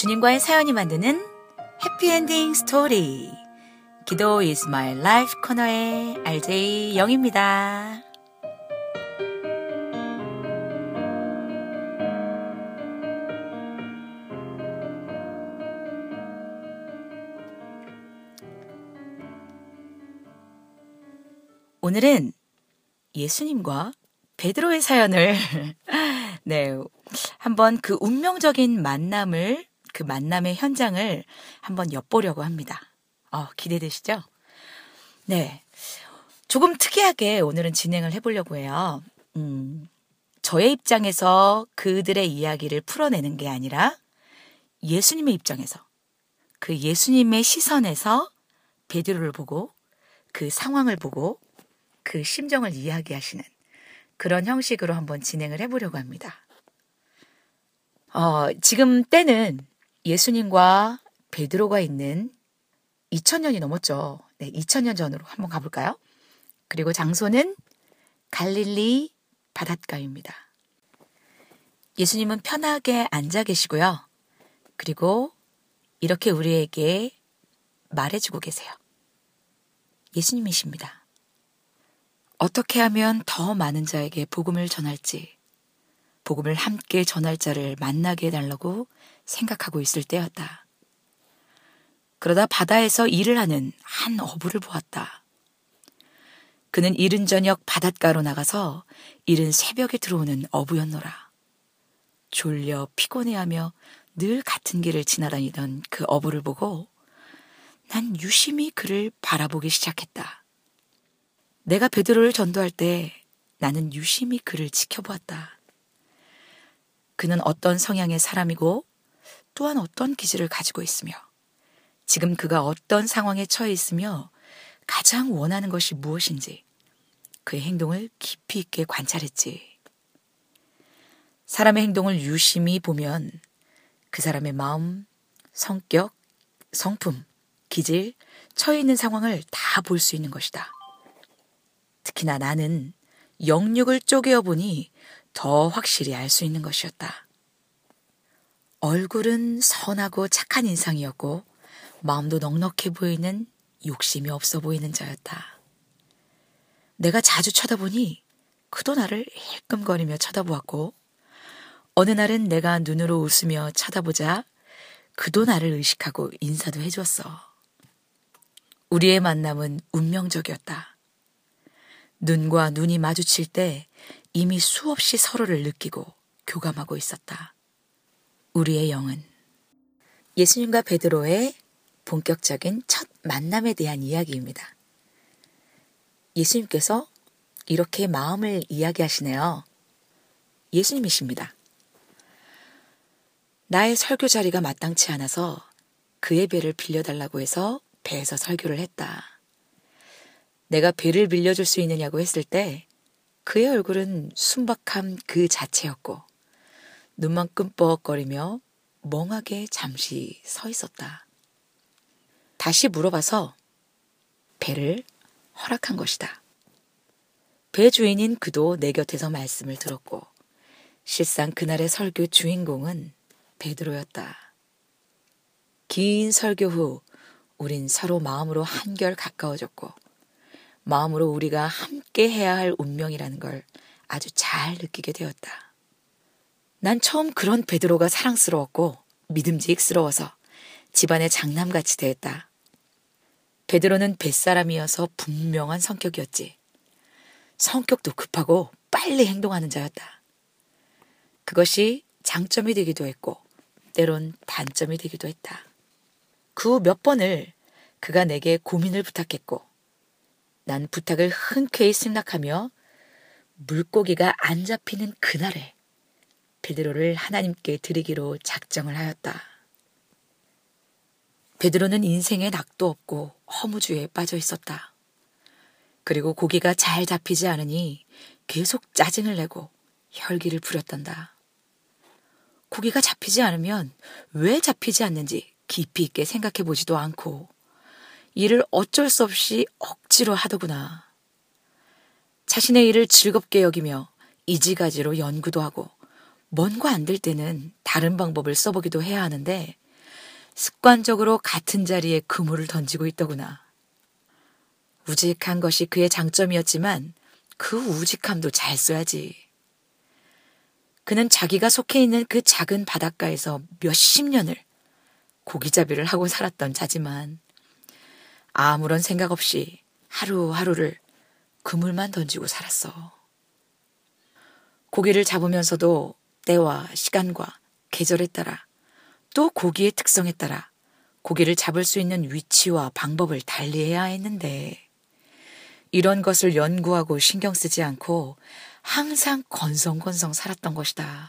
주님과의 사연이 만드는 해피엔딩 스토리. 기도 is my life 코너의 RJ 영입니다. 오늘은 예수님과 베드로의 사연을 한번 그 운명적인 만남의 현장을 한번 엿보려고 합니다. 기대되시죠? 네, 조금 특이하게 오늘은 진행을 해보려고 해요. 저의 입장에서 그들의 이야기를 풀어내는 게 아니라 예수님의 입장에서, 그 예수님의 시선에서 베드로를 보고 그 상황을 보고 그 심정을 이야기하시는 그런 형식으로 한번 진행을 해보려고 합니다. 지금 때는 예수님과 베드로가 있는 2000년이 넘었죠. 2000년 전으로 한번 가볼까요? 그리고 장소는 갈릴리 바닷가입니다. 예수님은 편하게 앉아 계시고요. 그리고 이렇게 우리에게 말해주고 계세요. 예수님이십니다. 어떻게 하면 더 많은 자에게 복음을 전할지, 복음을 함께 전할 자를 만나게 해달라고 생각하고 있을 때였다. 그러다 바다에서 일을 하는 한 어부를 보았다. 그는 이른 저녁 바닷가로 나가서 이른 새벽에 들어오는 어부였노라. 졸려 피곤해하며 늘 같은 길을 지나다니던 그 어부를 보고 난 유심히 그를 바라보기 시작했다. 내가 베드로를 전도할 때 나는 유심히 그를 지켜보았다. 그는 어떤 성향의 사람이고 또한 어떤 기질을 가지고 있으며 지금 그가 어떤 상황에 처해 있으며 가장 원하는 것이 무엇인지 그의 행동을 깊이 있게 관찰했지. 사람의 행동을 유심히 보면 그 사람의 마음, 성격, 성품, 기질, 처해 있는 상황을 다 볼 수 있는 것이다. 특히나 나는 영육을 쪼개어 보니 더 확실히 알 수 있는 것이었다. 얼굴은 선하고 착한 인상이었고 마음도 넉넉해 보이는 욕심이 없어 보이는 자였다. 내가 자주 쳐다보니 그도 나를 힐끔거리며 쳐다보았고 어느 날은 내가 눈으로 웃으며 쳐다보자 그도 나를 의식하고 인사도 해주었어. 우리의 만남은 운명적이었다. 눈과 눈이 마주칠 때 이미 수없이 서로를 느끼고 교감하고 있었다. 우리의 영은 예수님과 베드로의 본격적인 첫 만남에 대한 이야기입니다. 예수님께서 이렇게 마음을 이야기하시네요. 예수님이십니다. 나의 설교 자리가 마땅치 않아서 그의 배를 빌려달라고 해서 배에서 설교를 했다. 내가 배를 빌려줄 수 있느냐고 했을 때 그의 얼굴은 순박함 그 자체였고 눈만 끔뻑거리며 멍하게 잠시 서 있었다. 다시 물어봐서 배를 허락한 것이다. 배 주인인 그도 내 곁에서 말씀을 들었고 실상 그날의 설교 주인공은 베드로였다. 긴 설교 후 우린 서로 마음으로 한결 가까워졌고 마음으로 우리가 함께 해야 할 운명이라는 걸 아주 잘 느끼게 되었다. 난 처음 그런 베드로가 사랑스러웠고 믿음직스러워서 집안의 장남같이 대했다. 베드로는 뱃사람이어서 분명한 성격이었지. 성격도 급하고 빨리 행동하는 자였다. 그것이 장점이 되기도 했고 때론 단점이 되기도 했다. 그 후 몇 번을 그가 내게 고민을 부탁했고 난 부탁을 흔쾌히 승낙하며 물고기가 안 잡히는 그날에 베드로를 하나님께 드리기로 작정을 하였다. 베드로는 인생에 낙도 없고 허무주의에 빠져 있었다. 그리고 고기가 잘 잡히지 않으니 계속 짜증을 내고 혈기를 부렸단다. 고기가 잡히지 않으면 왜 잡히지 않는지 깊이 있게 생각해 보지도 않고 일을 어쩔 수 없이 억지로 하더구나. 자신의 일을 즐겁게 여기며 이지가지로 연구도 하고 뭔가 안 될 때는 다른 방법을 써보기도 해야 하는데 습관적으로 같은 자리에 그물을 던지고 있더구나. 우직한 것이 그의 장점이었지만 그 우직함도 잘 써야지. 그는 자기가 속해 있는 그 작은 바닷가에서 몇십 년을 고기잡이를 하고 살았던 자지만 아무런 생각 없이 하루하루를 그물만 던지고 살았어. 고기를 잡으면서도 때와 시간과 계절에 따라 또 고기의 특성에 따라 고기를 잡을 수 있는 위치와 방법을 달리해야 했는데 이런 것을 연구하고 신경 쓰지 않고 항상 건성건성 살았던 것이다.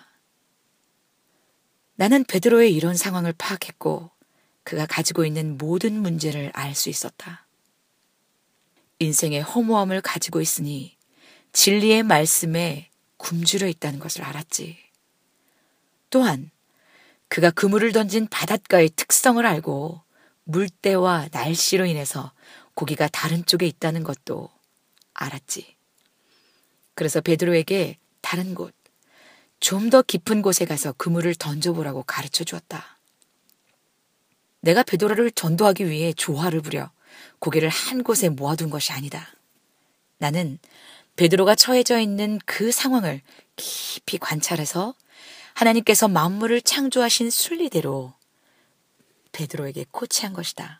나는 베드로의 이런 상황을 파악했고 그가 가지고 있는 모든 문제를 알 수 있었다. 인생의 허무함을 가지고 있으니 진리의 말씀에 굶주려 있다는 것을 알았지. 또한 그가 그물을 던진 바닷가의 특성을 알고 물때와 날씨로 인해서 고기가 다른 쪽에 있다는 것도 알았지. 그래서 베드로에게 다른 곳, 좀 더 깊은 곳에 가서 그물을 던져보라고 가르쳐 주었다. 내가 베드로를 전도하기 위해 조화를 부려 고개를 한 곳에 모아둔 것이 아니다. 나는 베드로가 처해져 있는 그 상황을 깊이 관찰해서 하나님께서 만물을 창조하신 순리대로 베드로에게 코치한 것이다.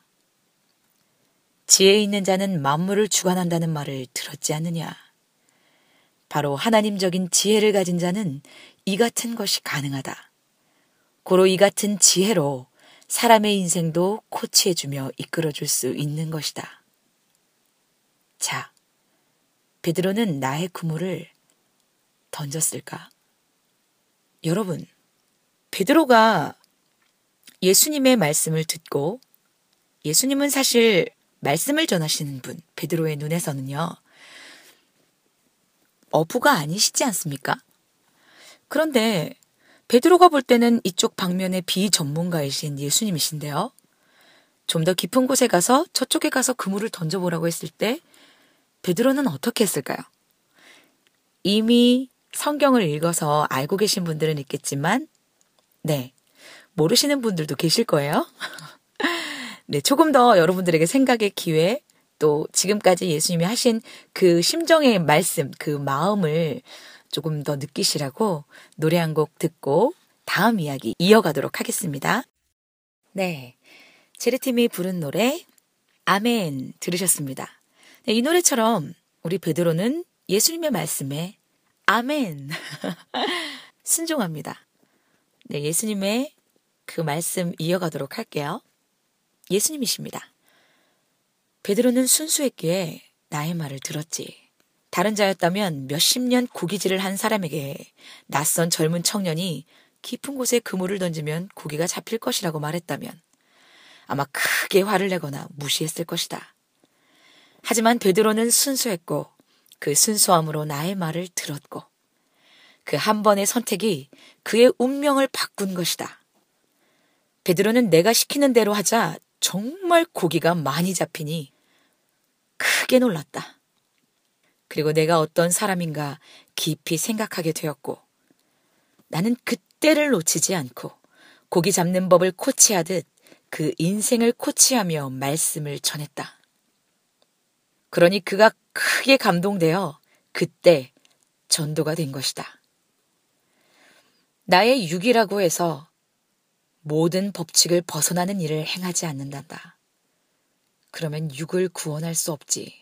지혜 있는 자는 만물을 주관한다는 말을 들었지 않느냐. 바로 하나님적인 지혜를 가진 자는 이 같은 것이 가능하다. 고로 이 같은 지혜로 사람의 인생도 코치해주며 이끌어줄 수 있는 것이다. 자, 베드로는 나의 그물을 던졌을까? 여러분, 베드로가 예수님의 말씀을 듣고 예수님은 사실 말씀을 전하시는 분, 베드로의 눈에서는요, 어부가 아니시지 않습니까? 그런데 베드로가 볼 때는 이쪽 방면의 비전문가이신 예수님이신데요. 좀 더 깊은 곳에 가서 저쪽에 가서 그물을 던져보라고 했을 때 베드로는 어떻게 했을까요? 이미 성경을 읽어서 알고 계신 분들은 있겠지만 네, 모르시는 분들도 계실 거예요. 네, 조금 더 여러분들에게 생각의 기회 또 지금까지 예수님이 하신 그 심정의 말씀, 그 마음을 조금 더 느끼시라고 노래 한 곡 듣고 다음 이야기 이어가도록 하겠습니다. 네, 제리팀이 부른 노래 아멘 들으셨습니다. 네, 이 노래처럼 우리 베드로는 예수님의 말씀에 아멘 순종합니다. 네, 예수님의 그 말씀 이어가도록 할게요. 예수님이십니다. 베드로는 순수했기에 나의 말을 들었지. 다른 자였다면 몇십 년 고기질을 한 사람에게 낯선 젊은 청년이 깊은 곳에 그물을 던지면 고기가 잡힐 것이라고 말했다면 아마 크게 화를 내거나 무시했을 것이다. 하지만 베드로는 순수했고 그 순수함으로 나의 말을 들었고 그 한 번의 선택이 그의 운명을 바꾼 것이다. 베드로는 내가 시키는 대로 하자 정말 고기가 많이 잡히니 크게 놀랐다. 그리고 내가 어떤 사람인가 깊이 생각하게 되었고 나는 그때를 놓치지 않고 고기 잡는 법을 코치하듯 그 인생을 코치하며 말씀을 전했다. 그러니 그가 크게 감동되어 그때 전도가 된 것이다. 나의 육이라고 해서 모든 법칙을 벗어나는 일을 행하지 않는단다. 그러면 육을 구원할 수 없지.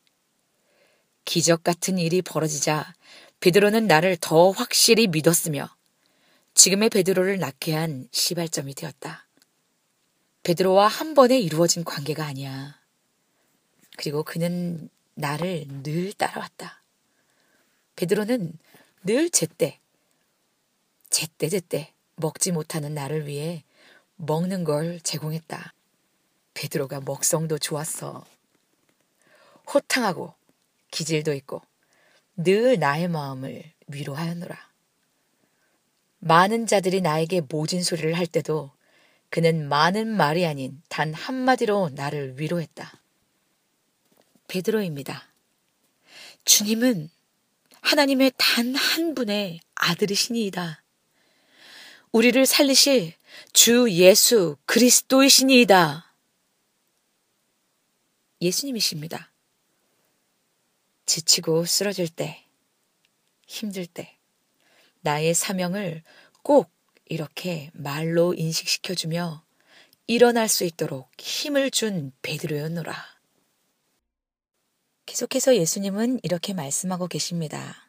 기적 같은 일이 벌어지자 베드로는 나를 더 확실히 믿었으며 지금의 베드로를 낳게 한 시발점이 되었다. 베드로와 한 번에 이루어진 관계가 아니야. 그리고 그는 나를 늘 따라왔다. 베드로는 늘 제때 먹지 못하는 나를 위해 먹는 걸 제공했다. 베드로가 먹성도 좋았어. 호탕하고 기질도 있고 늘 나의 마음을 위로하였노라. 많은 자들이 나에게 모진 소리를 할 때도 그는 많은 말이 아닌 단 한마디로 나를 위로했다. 베드로입니다. 주님은 하나님의 단 한 분의 아들이시니이다. 우리를 살리실 주 예수 그리스도이시니이다. 예수님이십니다. 지치고 쓰러질 때, 힘들 때, 나의 사명을 꼭 이렇게 말로 인식시켜주며 일어날 수 있도록 힘을 준 베드로였노라. 계속해서 예수님은 이렇게 말씀하고 계십니다.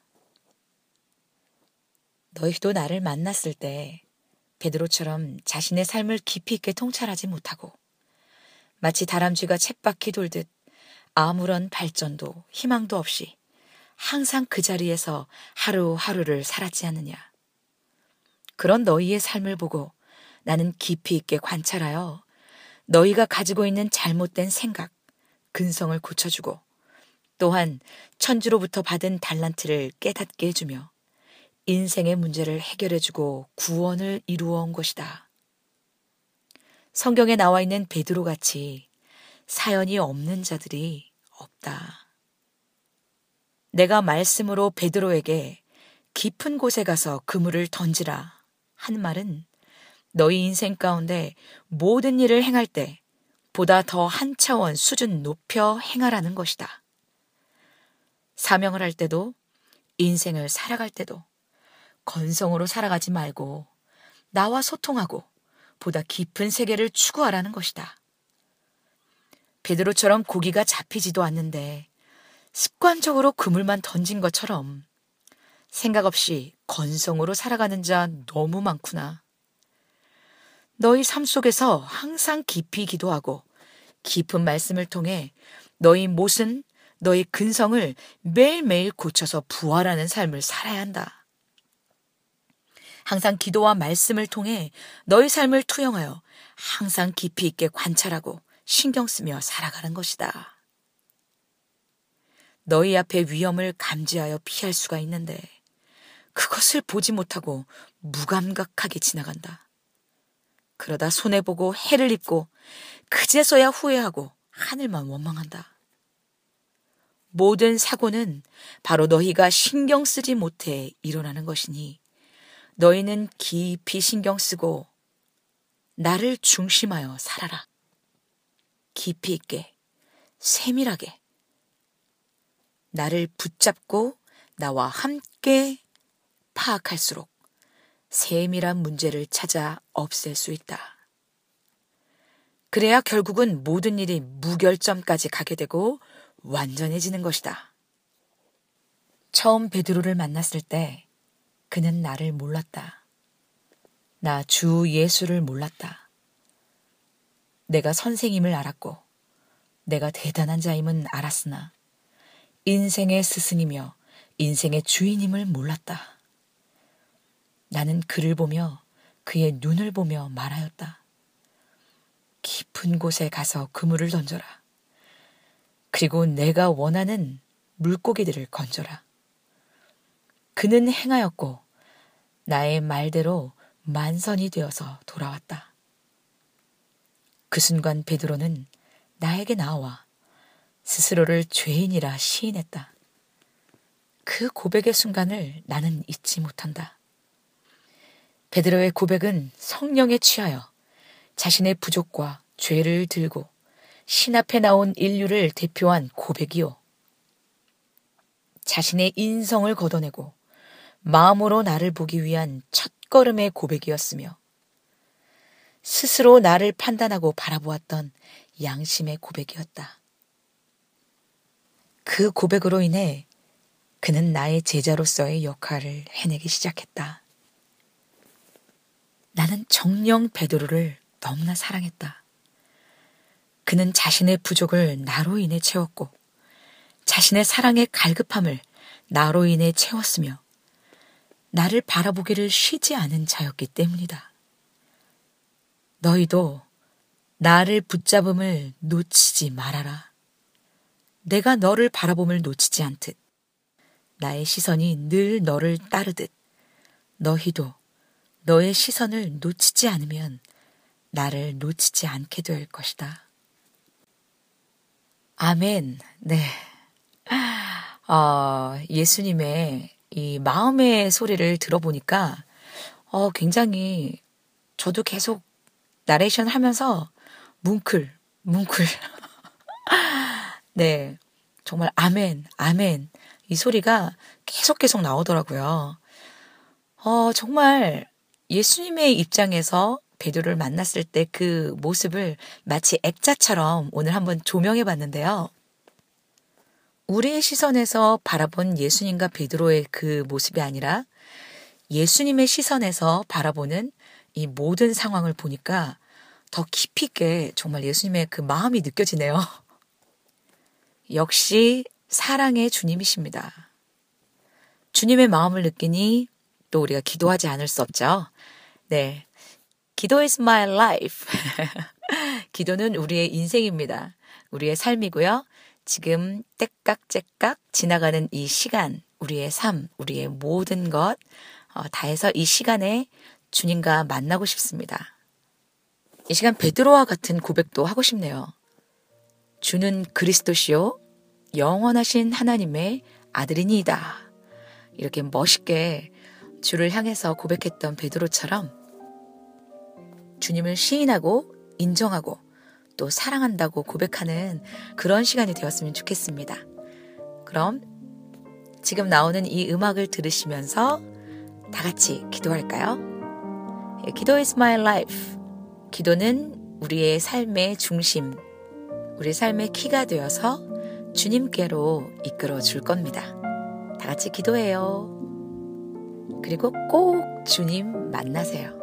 너희도 나를 만났을 때 베드로처럼 자신의 삶을 깊이 있게 통찰하지 못하고 마치 다람쥐가 쳇바퀴 돌듯 아무런 발전도 희망도 없이 항상 그 자리에서 하루하루를 살았지 않느냐. 그런 너희의 삶을 보고 나는 깊이 있게 관찰하여 너희가 가지고 있는 잘못된 생각, 근성을 고쳐주고 또한 천주로부터 받은 달란트를 깨닫게 해주며 인생의 문제를 해결해주고 구원을 이루어 온 것이다. 성경에 나와 있는 베드로같이 사연이 없는 자들이 없다. 내가 말씀으로 베드로에게 깊은 곳에 가서 그물을 던지라 한 말은 너희 인생 가운데 모든 일을 행할 때 보다 더 한 차원 수준 높여 행하라는 것이다. 사명을 할 때도 인생을 살아갈 때도 건성으로 살아가지 말고 나와 소통하고 보다 깊은 세계를 추구하라는 것이다. 베드로처럼 고기가 잡히지도 않는데 습관적으로 그물만 던진 것처럼 생각 없이 건성으로 살아가는 자 너무 많구나. 너희 삶 속에서 항상 깊이 기도하고 깊은 말씀을 통해 너희 못은 너희 근성을 매일매일 고쳐서 부활하는 삶을 살아야 한다. 항상 기도와 말씀을 통해 너희 삶을 투영하여 항상 깊이 있게 관찰하고 신경 쓰며 살아가는 것이다. 너희 앞에 위험을 감지하여 피할 수가 있는데 그것을 보지 못하고 무감각하게 지나간다. 그러다 손해보고 해를 입고 그제서야 후회하고 하늘만 원망한다. 모든 사고는 바로 너희가 신경 쓰지 못해 일어나는 것이니 너희는 깊이 신경 쓰고 나를 중심하여 살아라. 깊이 있게, 세밀하게 나를 붙잡고 나와 함께 파악할수록 세밀한 문제를 찾아 없앨 수 있다. 그래야 결국은 모든 일이 무결점까지 가게 되고 완전해지는 것이다. 처음 베드로를 만났을 때 그는 나를 몰랐다. 나 주 예수를 몰랐다. 내가 선생님을 알았고 내가 대단한 자임은 알았으나 인생의 스승이며 인생의 주인임을 몰랐다. 나는 그를 보며 그의 눈을 보며 말하였다. 깊은 곳에 가서 그물을 던져라. 그리고 내가 원하는 물고기들을 건져라. 그는 행하였고 나의 말대로 만선이 되어서 돌아왔다. 그 순간 베드로는 나에게 나와 스스로를 죄인이라 시인했다. 그 고백의 순간을 나는 잊지 못한다. 베드로의 고백은 성령에 취하여 자신의 부족과 죄를 들고 신 앞에 나온 인류를 대표한 고백이요. 자신의 인성을 걷어내고 마음으로 나를 보기 위한 첫걸음의 고백이었으며 스스로 나를 판단하고 바라보았던 양심의 고백이었다. 그 고백으로 인해 그는 나의 제자로서의 역할을 해내기 시작했다. 나는 정녕 베드로를 너무나 사랑했다. 그는 자신의 부족을 나로 인해 채웠고 자신의 사랑의 갈급함을 나로 인해 채웠으며 나를 바라보기를 쉬지 않은 자였기 때문이다. 너희도 나를 붙잡음을 놓치지 말아라. 내가 너를 바라봄을 놓치지 않듯 나의 시선이 늘 너를 따르듯 너희도 너의 시선을 놓치지 않으면 나를 놓치지 않게 될 것이다. 아멘. 네. 예수님의 이 마음의 소리를 들어보니까 굉장히 저도 계속 나레이션 하면서 뭉클. 네. 정말 아멘, 아멘. 이 소리가 계속 나오더라고요. 정말 예수님의 입장에서 베드로를 만났을 때 그 모습을 마치 액자처럼 오늘 한번 조명해 봤는데요. 우리의 시선에서 바라본 예수님과 베드로의 그 모습이 아니라 예수님의 시선에서 바라보는 이 모든 상황을 보니까 더 깊이 있게 정말 예수님의 그 마음이 느껴지네요. 역시 사랑의 주님이십니다. 주님의 마음을 느끼니 또 우리가 기도하지 않을 수 없죠. 네. 기도 is my life. 기도는 우리의 인생입니다. 우리의 삶이고요. 지금 떼깍째깍 지나가는 이 시간, 우리의 삶, 우리의 모든 것 다해서 이 시간에 주님과 만나고 싶습니다. 이 시간 베드로와 같은 고백도 하고 싶네요. 주는 그리스도시요 영원하신 하나님의 아들이니이다. 이렇게 멋있게 주를 향해서 고백했던 베드로처럼 주님을 시인하고 인정하고 또 사랑한다고 고백하는 그런 시간이 되었으면 좋겠습니다. 그럼 지금 나오는 이 음악을 들으시면서 다 같이 기도할까요? 기도 is my life. 기도는 우리의 삶의 중심, 우리 삶의 키가 되어서 주님께로 이끌어 줄 겁니다. 다 같이 기도해요. 그리고 꼭 주님 만나세요.